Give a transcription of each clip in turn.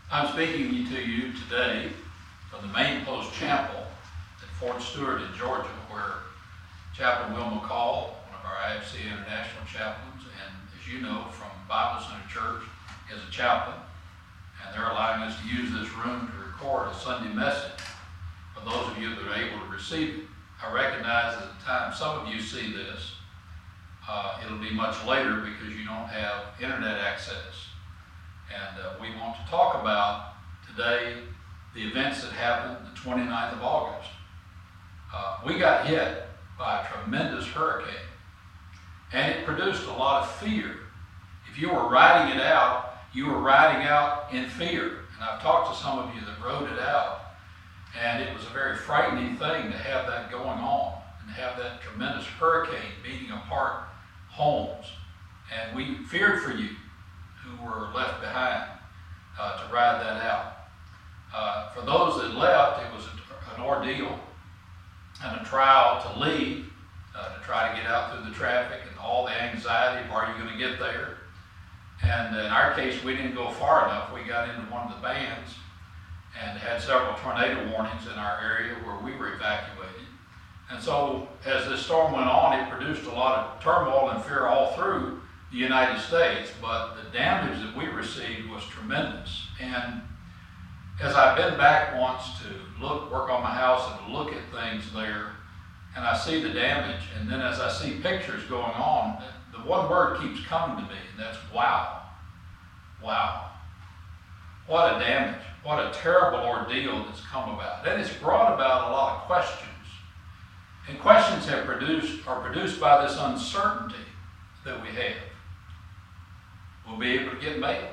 I'm speaking to you today from the Main Post Chapel at Fort Stewart in Georgia, where Chaplain Will McCall, one of our IFC International chaplains, and as you know from Bible Center Church, is a chaplain, and they're allowing us to use this room to record a Sunday message for those of you that are able to receive it. I recognize at the time some of you see this, it'll be much later because you don't have internet access. And we want to talk about today the events that happened the 29th of August. We got hit by a tremendous hurricane, and it produced a lot of fear. If you were riding it out, you were riding out in fear. And I've talked to some of you that rode it out, and it was a very frightening thing to have that going on and to have that tremendous hurricane beating apart homes. And we feared for you who were left behind to ride that out. For those that left, it was an ordeal and a trial to leave, to try to get out through the traffic and all the anxiety of are you going to get there. And in our case, we didn't go far enough. We got into one of the bands and had several tornado warnings in our area where we were evacuated. And so as this storm went on, it produced a lot of turmoil and fear all through the United States, but the damage that we received was tremendous. And as I've been back once to work on my house and to look at things there, and I see the damage, and then as I see pictures going on, the one word keeps coming to me, and that's wow. Wow. What a damage. What a terrible ordeal that's come about. And it's brought about a lot of questions. And questions are produced by this uncertainty that we have. We'll be able to get mail.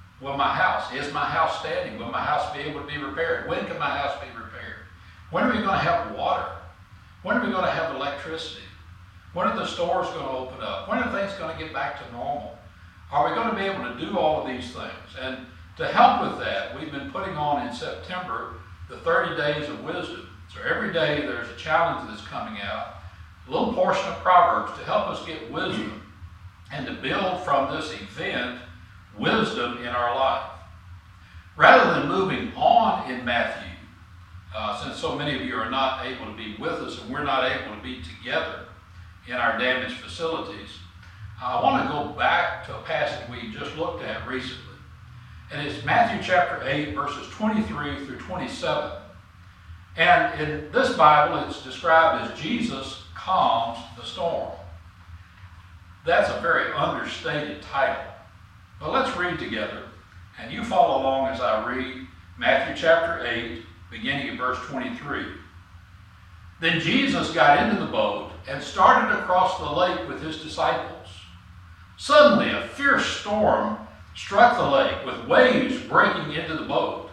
Is my house standing? Will my house be able to be repaired? When can my house be repaired? When are we going to have water? When are we going to have electricity? When are the stores going to open up? When are things going to get back to normal? Are we going to be able to do all of these things? And to help with that, we've been putting on in September the 30 Days of Wisdom. So every day there's a challenge that's coming out, a little portion of Proverbs to help us get wisdom and to build from this event wisdom in our life. Rather than moving on in Matthew, since so many of you are not able to be with us and we're not able to be together in our damaged facilities, I want to go back to a passage we just looked at recently. And it's Matthew chapter 8, verses 23 through 27. And in this Bible, it's described as Jesus calms the storm. That's a very understated title. But let's read together, and you follow along as I read Matthew chapter 8, beginning at verse 23. Then Jesus got into the boat and started across the lake with his disciples. Suddenly, a fierce storm struck the lake, with waves breaking into the boat.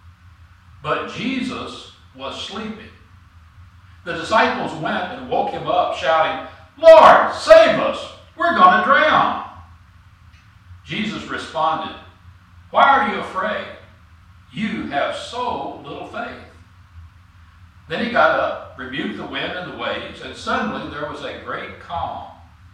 But Jesus was sleeping. The disciples went and woke him up, shouting, "Lord, save us! We're going to drown!" Jesus responded, "Why are you afraid? You have so little faith." Then he got up, rebuked the wind and the waves, and suddenly there was a great calm.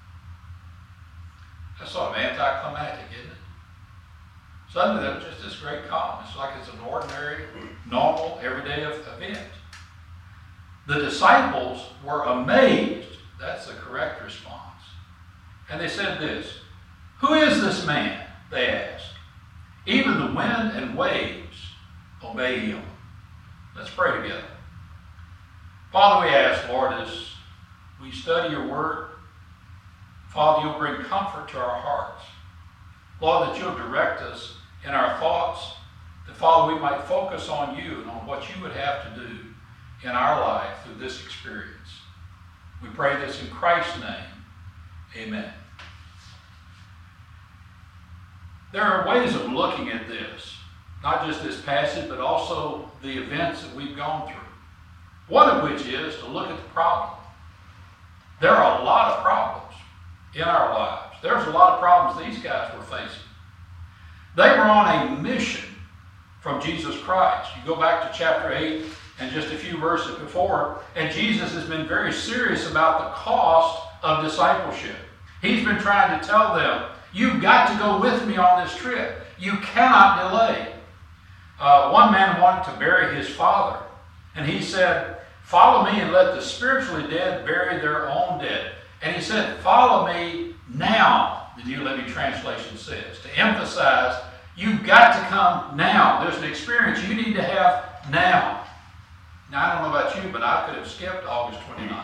That's sort of anticlimactic, isn't it? Suddenly there was just this great calm. It's like it's an ordinary, normal, everyday event. The disciples were amazed. That's the correct response. And they said this, "Who is this man?" they asked. "Even the wind and waves obey him." Let's pray together. Father, we ask, Lord, as we study your word, Father, you'll bring comfort to our hearts. Lord, that you'll direct us in our thoughts, that, Father, we might focus on you and on what you would have to do in our life through this experience. We pray this in Christ's name. Amen. There are ways of looking at this, not just this passage, but also the events that we've gone through. One of which is to look at the problem. There are a lot of problems in our lives. There's a lot of problems these guys were facing. They were on a mission from Jesus Christ. You go back to chapter 8 and just a few verses before, and Jesus has been very serious about the cost of discipleship. He's been trying to tell them, you've got to go with me on this trip. You cannot delay. One man wanted to bury his father, and he said, "Follow me and let the spiritually dead bury their own dead." And he said, "Follow me now," the New Living Translation says, to emphasize you've got to come now. There's an experience you need to have now. Now, I don't know about you, but I could have skipped August 29th.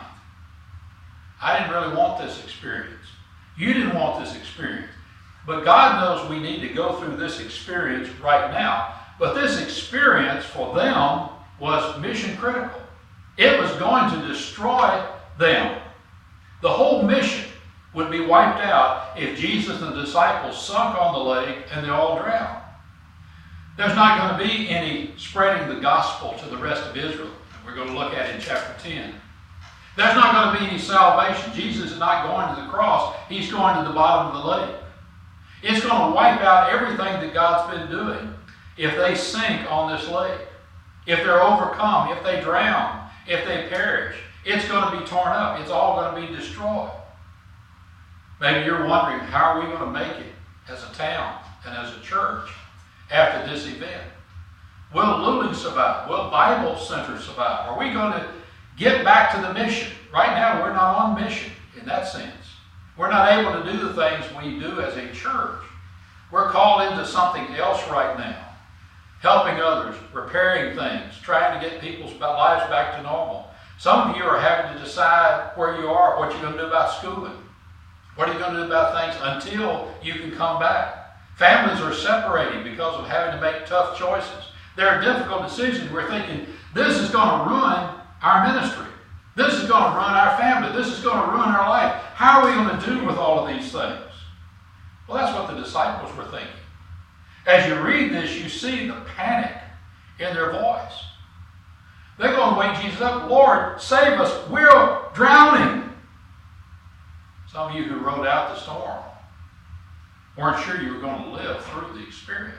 I didn't really want this experience. You didn't want this experience. But God knows we need to go through this experience right now. But this experience for them was mission critical. It was going to destroy them. The whole mission would be wiped out if Jesus and the disciples sunk on the lake and they all drowned. There's not going to be any spreading the gospel to the rest of Israel. We're going to look at it in chapter 10. There's not going to be any salvation. Jesus is not going to the cross. He's going to the bottom of the lake. It's going to wipe out everything that God's been doing if they sink on this lake. If they're overcome, if they drown, if they perish, it's going to be torn up. It's all going to be destroyed. Maybe you're wondering, how are we going to make it as a town and as a church after this event? Will Luling survive? Will Bible Center survive? Are we going to get back to the mission? Right now, we're not on mission in that sense. We're not able to do the things we do as a church. We're called into something else right now. Helping others, repairing things, trying to get people's lives back to normal. Some of you are having to decide where you are, what you're going to do about schooling. What are you going to do about things until you can come back? Families are separating because of having to make tough choices. There are difficult decisions. We're thinking, this is going to ruin our ministry. This is going to ruin our family. This is going to ruin our life. How are we going to do with all of these things? Well, that's what the disciples were thinking. As you read this, you see the panic in their voice. They're going to wake Jesus up. "Lord, save us. We're drowning." Some of you who rode out the storm weren't sure you were going to live through the experience.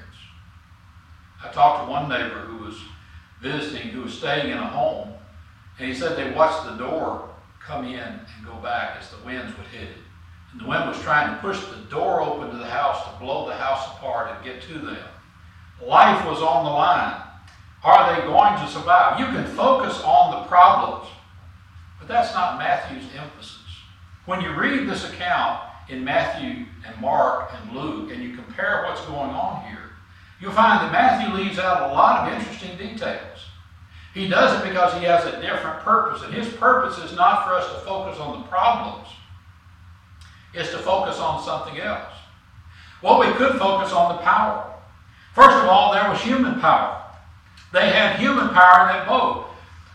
I talked to one neighbor who was visiting, who was staying in a home, and he said they watched the door come in and go back as the winds would hit it. And the wind was trying to push the door open to the house to blow the house apart and get to them. Life was on the line. Are they going to survive? You can focus on the problems, but that's not Matthew's emphasis. When you read this account in Matthew and Mark and Luke, and you compare what's going on here, you'll find that Matthew leaves out a lot of interesting details. He does it because he has a different purpose, and his purpose is not for us to focus on the problems. It's to focus on something else. Well, we could focus on the power. First of all, there was human power. They had human power in that boat.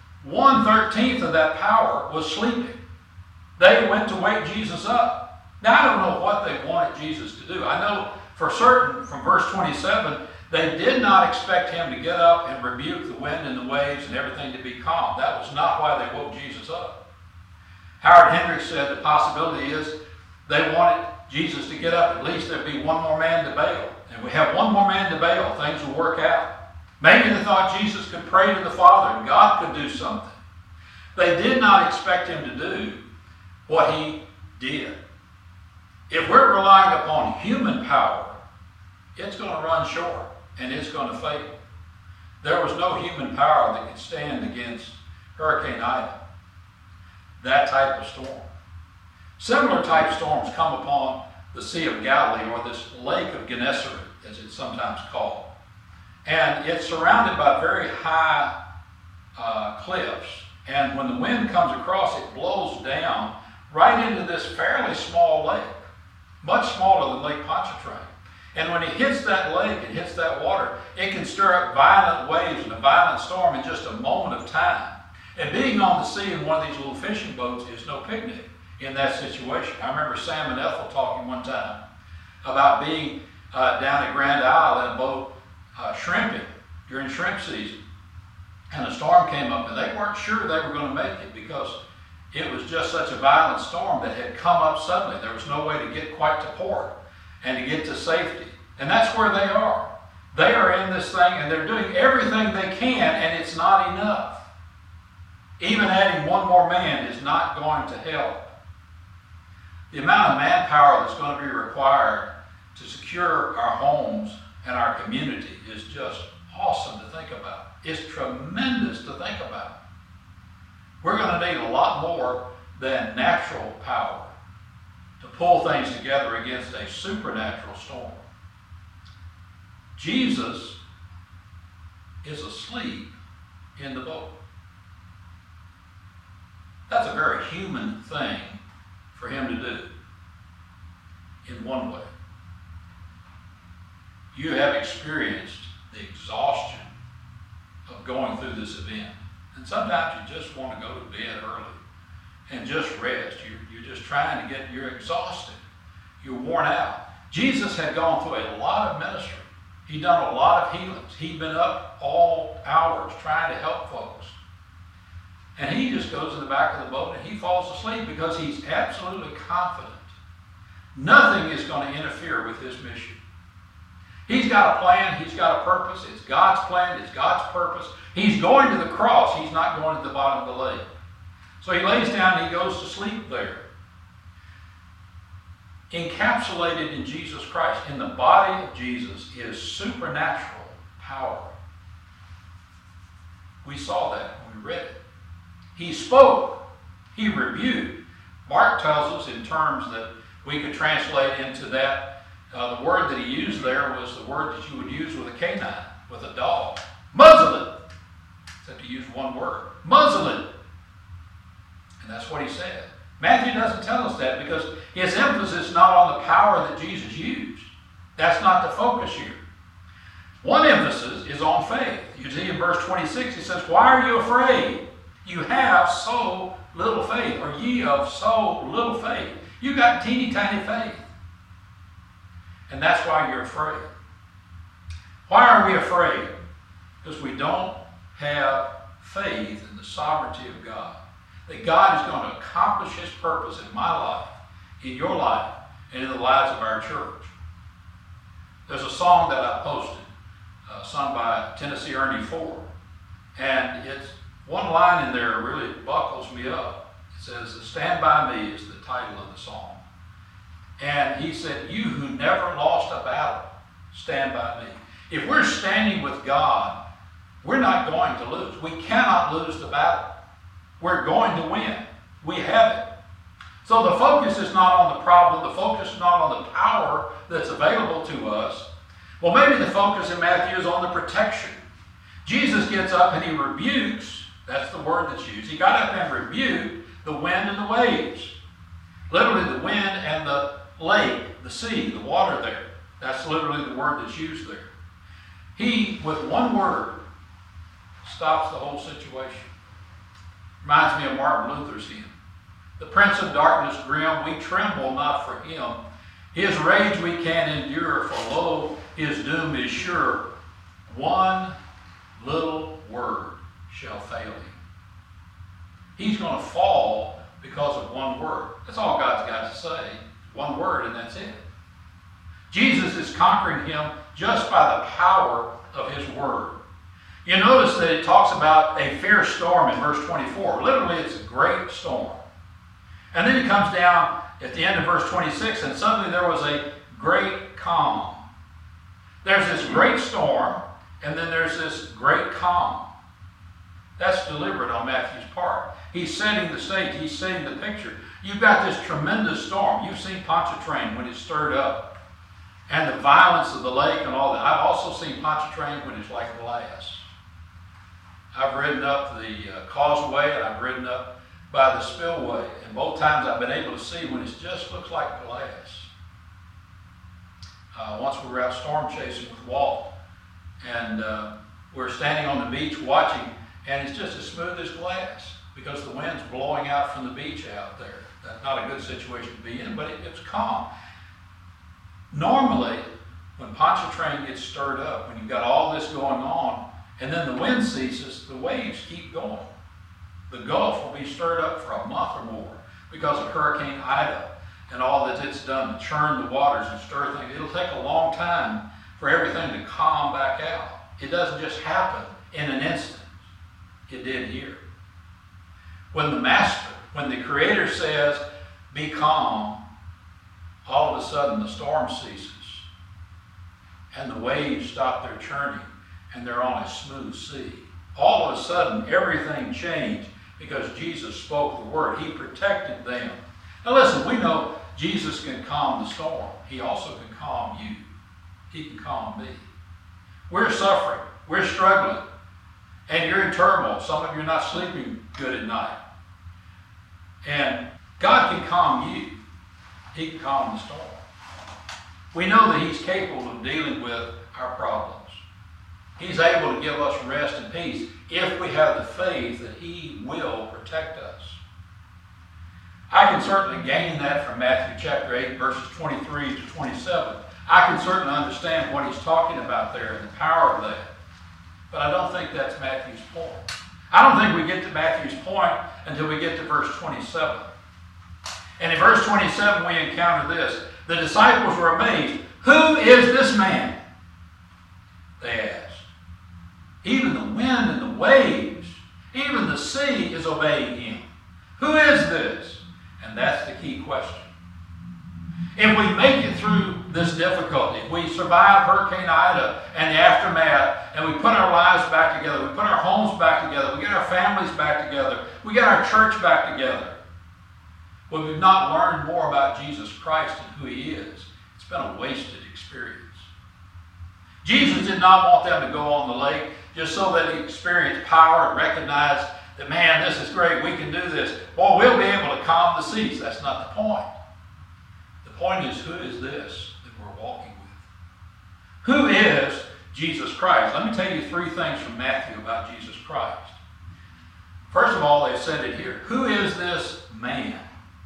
1/13 of that power was sleeping. They went to wake Jesus up. Now, I don't know what they wanted Jesus to do. I know for certain from verse 27, they did not expect him to get up and rebuke the wind and the waves and everything to be calm. That was not why they woke Jesus up. Howard Hendricks said the possibility is they wanted Jesus to get up. At least there'd be one more man to bail. And we have one more man to bail, things will work out. Maybe they thought Jesus could pray to the Father and God could do something. They did not expect him to do what he did. If we're relying upon human power, it's going to run short and it's going to fail. There was no human power that could stand against Hurricane Ida, that type of storm. Similar type storms come upon the Sea of Galilee, or this Lake of Gennesaret, as it's sometimes called. And it's surrounded by very high cliffs. And when the wind comes across, it blows down right into this fairly small lake, much smaller than Lake Pontchartrain. And when it hits that lake, it hits that water, it can stir up violent waves and a violent storm in just a moment of time. And being on the sea in one of these little fishing boats is no picnic in that situation. I remember Sam and Ethel talking one time about being down at Grand Isle in a boat shrimping during shrimp season. And a storm came up and they weren't sure they were going to make it because it was just such a violent storm that had come up suddenly. There was no way to get quite to port and to get to safety. And that's where they are. They are in this thing and they're doing everything they can, and it's not enough. Even adding one more man is not going to help. The amount of manpower that's going to be required to secure our homes and our community is just awesome to think about. It's tremendous to think about. We're going to need a lot more than natural power to pull things together against a supernatural storm. Jesus is asleep in the boat. That's a very human thing for him to do in one way. You have experienced the exhaustion of going through this event. And sometimes you just want to go to bed early and just rest. You're just trying to you're exhausted. You're worn out. Jesus had gone through a lot of ministry. He'd done a lot of healings. He'd been up all hours trying to help folks. And he just goes in the back of the boat and he falls asleep because he's absolutely confident nothing is going to interfere with his mission. He's got a plan. He's got a purpose. It's God's plan. It's God's purpose. He's going to the cross. He's not going to the bottom of the lake. So he lays down and he goes to sleep there. Encapsulated in Jesus Christ, in the body of Jesus, is supernatural power. We saw that when we read it. He spoke. He rebuked. Mark tells us in terms that we could translate into that. The word that he used there was the word that you would use with a canine, with a dog. Muzzle it. Except he used one word. Muzzle it. And that's what he said. Matthew doesn't tell us that because his emphasis is not on the power that Jesus used. That's not the focus here. One emphasis is on faith. You see in verse 26, he says, "Why are you afraid? You have so little faith," or "ye of so little faith." You got teeny tiny faith. And that's why you're afraid. Why are we afraid? Because we don't have faith in the sovereignty of God. That God is going to accomplish his purpose in my life, in your life, and in the lives of our church. There's a song that I posted, sung by Tennessee Ernie Ford. And it's one line in there really buckles me up. It says, "Stand by me" is the title of the song. And he said, "You who never lost a battle, stand by me." If we're standing with God, we're not going to lose. We cannot lose the battle. We're going to win. We have it. So the focus is not on the problem. The focus is not on the power that's available to us. Well, maybe the focus in Matthew is on the protection. Jesus gets up and he rebukes. That's the word that's used. He got up and rebuked the wind and the waves. Literally the wind and the lake, the sea, the water there. That's literally the word that's used there. He, with one word, stops the whole situation. Reminds me of Martin Luther's hymn. "The Prince of Darkness grim, we tremble not for him. His rage we can endure, for lo, his doom is sure. One little word shall fail him." He's going to fall because of one word. That's all God's got to say. One word, and that's it. Jesus is conquering him just by the power of his word. You notice that it talks about a fierce storm in verse 24. Literally, it's a great storm. And then it comes down at the end of verse 26, and suddenly there was a great calm. There's this great storm, and then there's this great calm. That's deliberate on Matthew's part. He's setting the stage. He's setting the picture. You've got this tremendous storm. You've seen Pontchartrain when it's stirred up, and the violence of the lake and all that. I've also seen Pontchartrain when it's like glass. I've ridden up the causeway and I've ridden up by the spillway, and both times I've been able to see when it just looks like glass. Once we were out storm chasing with Walt, and we're standing on the beach watching, and it's just as smooth as glass because the wind's blowing out from the beach out there. That's not a good situation to be in, but it's calm. Normally, when Pontchartrain gets stirred up, when you've got all this going on, and then the wind ceases, the waves keep going. The Gulf will be stirred up for a month or more because of Hurricane Ida and all that it's done to churn the waters and stir things. It'll take a long time for everything to calm back out. It doesn't just happen in an instant. It did here. When the Master, when the Creator says, "Be calm," all of a sudden the storm ceases and the waves stop their churning and they're on a smooth sea. All of a sudden, everything changed because Jesus spoke the word. He protected them. Now listen, we know Jesus can calm the storm. He also can calm you. He can calm me. We're suffering. We're struggling. And you're in turmoil. Some of you are not sleeping good at night. And God can calm you. He can calm the storm. We know that He's capable of dealing with our problems. He's able to give us rest and peace if we have the faith that He will protect us. I can certainly gain that from Matthew chapter 8, verses 23 to 27. I can certainly understand what he's talking about there and the power of that. But I don't think that's Matthew's point. I don't think we get to Matthew's point until we get to verse 27. And in verse 27 we encounter this. The disciples were amazed. Who is this man? They asked. Even the wind and the waves, even the sea is obeying him. Who is this? And that's the key question. If we make it through this difficulty, if we survive Hurricane Ida and the aftermath, and we put our lives back together, we put our homes back together, we get our families back together, we get our church back together, but we've not learned more about Jesus Christ and who He is, it's been a wasted experience. Jesus did not want them to go on the lake just so that He experienced power and recognized that, man, this is great, we can do this. Well, we'll be able to calm the seas. That's not the point. The point is, who is this that we're walking with? Who is Jesus Christ? Let me tell you three things from Matthew about Jesus Christ. First of all, they've said it here. Who is this man?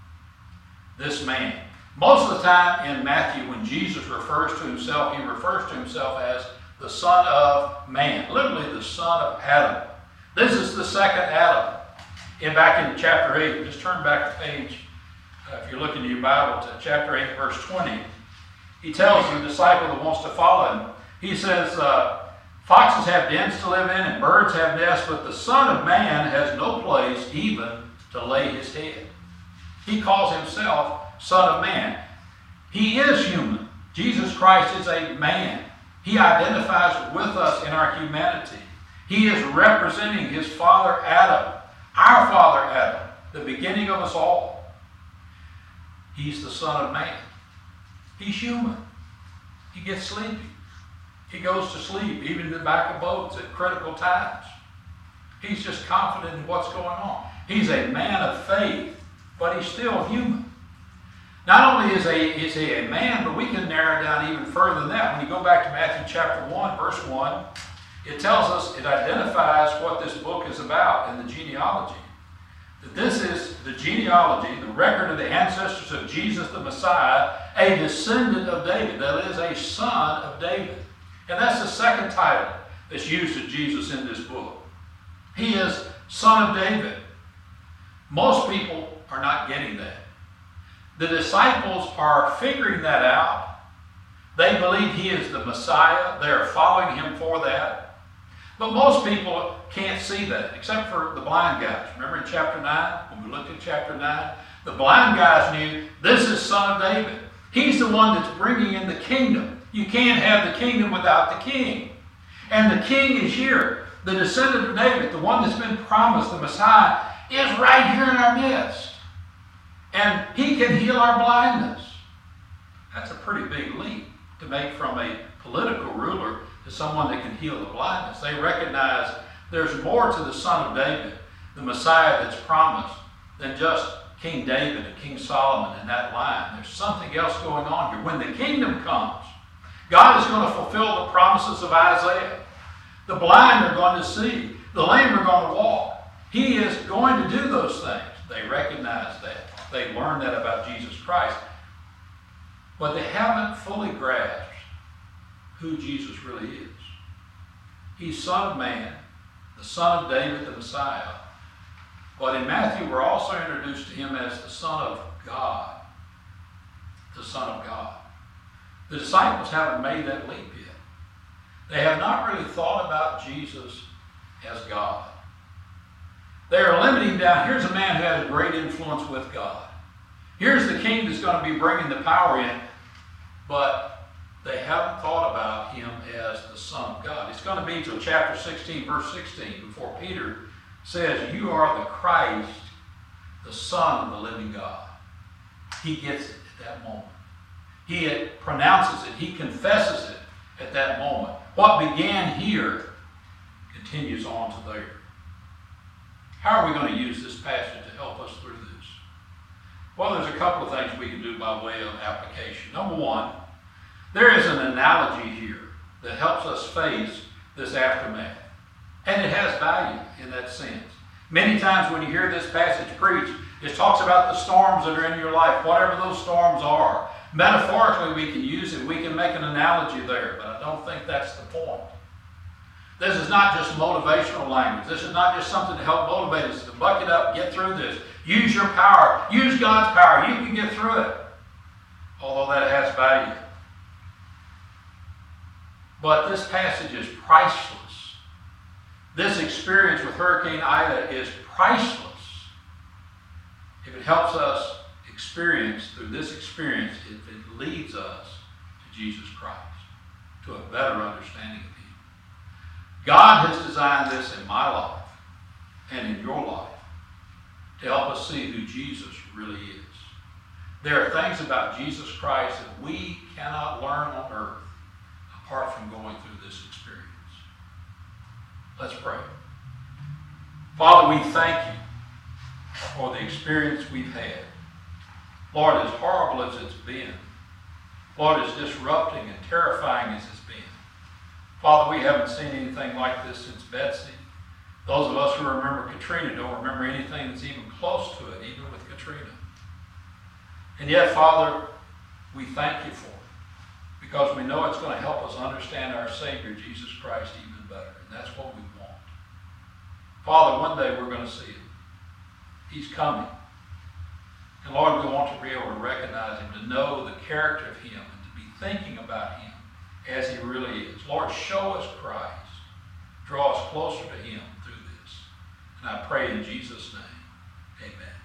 This man. Most of the time in Matthew, when Jesus refers to Himself, He refers to Himself as the Son of Man. Literally the Son of Adam. This is the second Adam. Back in chapter 8, just turn back the page, if you're looking at your Bible, to chapter 8, verse 20. He tells the disciple that wants to follow Him, He says, foxes have dens to live in and birds have nests, but the Son of Man has no place even to lay His head. He calls Himself Son of Man. He is human. Jesus Christ is a man. He identifies with us in our humanity. He is representing His father Adam, our father Adam, the beginning of us all. He's the Son of Man. He's human. He gets sleepy. He goes to sleep, even in the back of boats at critical times. He's just confident in what's going on. He's a man of faith, but He's still human. Not only is he a man, but we can narrow it down even further than that. When you go back to Matthew chapter 1, verse 1, it tells us, it identifies what this book is about in the genealogy. That this is the genealogy, the record of the ancestors of Jesus the Messiah, a descendant of David. That is, a son of David. And that's the second title that's used of Jesus in this book. He is Son of David. Most people are not getting that. The disciples are figuring that out. They believe He is the Messiah. They are following Him for that. But most people can't see that, except for the blind guys. Remember in chapter 9, when we looked at chapter 9? The blind guys knew this is Son of David. He's the one that's bringing in the kingdom. You can't have the kingdom without the king. And the king is here. The descendant of David, the one that's been promised, the Messiah, is right here in our midst. And He can heal our blindness. That's a pretty big leap to make from a political ruler to someone that can heal the blindness. They recognize there's more to the Son of David, the Messiah that's promised, than just King David and King Solomon in that line. There's something else going on here. When the kingdom comes, God is going to fulfill the promises of Isaiah. The blind are going to see. The lame are going to walk. He is going to do those things. They recognize that. They learn that about Jesus Christ. But they haven't fully grasped who Jesus really is. He's Son of Man, the Son of David, the Messiah. But in Matthew, we're also introduced to Him as the Son of God. The Son of God. The disciples haven't made that leap yet. They have not really thought about Jesus as God. They are limiting down. Here's a man who has a great influence with God. Here's the king that's going to be bringing the power in. But they haven't thought about Him as the Son of God. It's going to reads of chapter 16, verse 16, before Peter says, "You are the Christ, the Son of the living God." He gets it at that moment. He pronounces it. He confesses it at that moment. What began here continues on to there. How are we going to use this passage to help us through this? Well, there's a couple of things we can do by way of application. Number one, there is an analogy here that helps us face this aftermath. And it has value in that sense. Many times when you hear this passage preached, it talks about the storms that are in your life, whatever those storms are. Metaphorically, we can use it. We can make an analogy there, but I don't think that's the point. This is not just motivational language. This is not just something to help motivate us to buck it up, get through this. Use your power. Use God's power. You can get through it. Although that has value. But this passage is priceless. This experience with Hurricane Ida is priceless. If it helps us experience, through this experience, it leads us to Jesus Christ, to a better understanding of Him. God has designed this in my life and in your life to help us see who Jesus really is. There are things about Jesus Christ that we cannot learn on earth apart from going through this experience. Let's pray. Father, we thank you for the experience we've had. Lord, as horrible as it's been, Lord, as disrupting and terrifying as it's been, Father, we haven't seen anything like this since Betsy. Those of us who remember Katrina don't remember anything that's even close to it, even with Katrina. And yet, Father, we thank you for it because we know it's going to help us understand our Savior, Jesus Christ, even better. And that's what we want. Father, one day we're going to see Him. He's coming. And Lord, we want to be able to recognize Him, to know the character of Him, and to be thinking about Him as He really is. Lord, show us Christ. Draw us closer to Him through this. And I pray in Jesus' name, amen.